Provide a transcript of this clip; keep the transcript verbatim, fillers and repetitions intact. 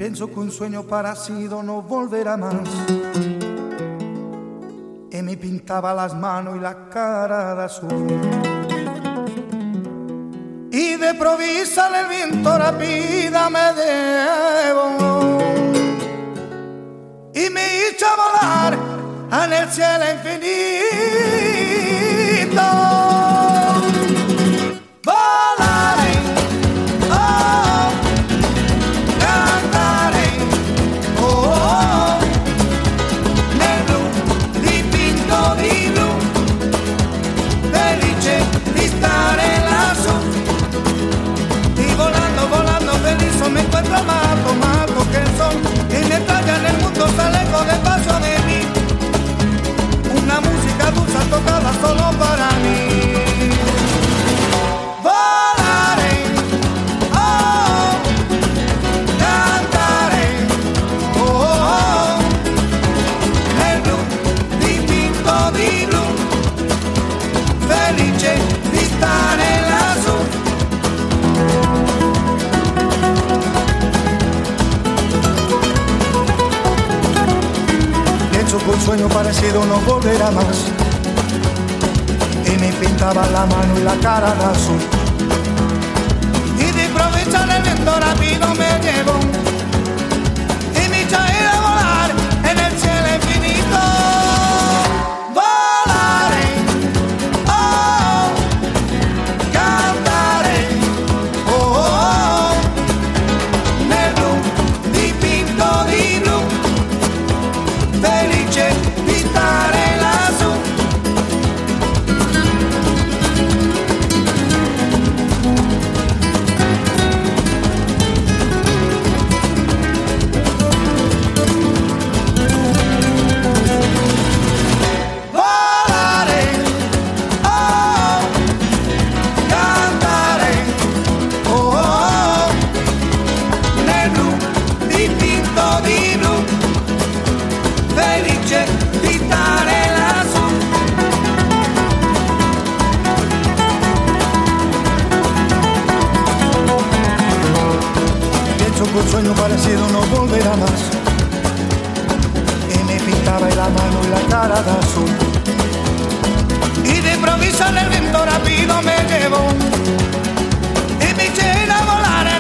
Pienso que un sueño parecido no volverá más. Y me pintaba las manos y la cara de azul. Y de provisa el viento rápida me llevó y me hizo volar en el cielo infinito. Me encuentro mato, mato que el sol y me talla en el mundo se lejos despacio de mí. Una música dulce tocada solo para mí. Volaré, oh, cantaré, oh, oh, nel blu dipinto di blu, felice di stare lassù. Un sueño parecido no volverá más. Y me pintaba la mano y la cara de azul. Y de improviso el viento rápido me llevó y me hizo ir a volar en el cielo infinito. Volaré, oh, cantaré, oh, oh, nel blu dipinto di blu, felice di stare lassù. Volare, oh, cantare, oh, oh, nel blu dipinto di blu, felice di stare lassù. Pienso que un sueño parecido no volverá más. Y me pintaba la mano y la cara de azul. Y de improviso el viento rápido me llevó y me hizo ir a volar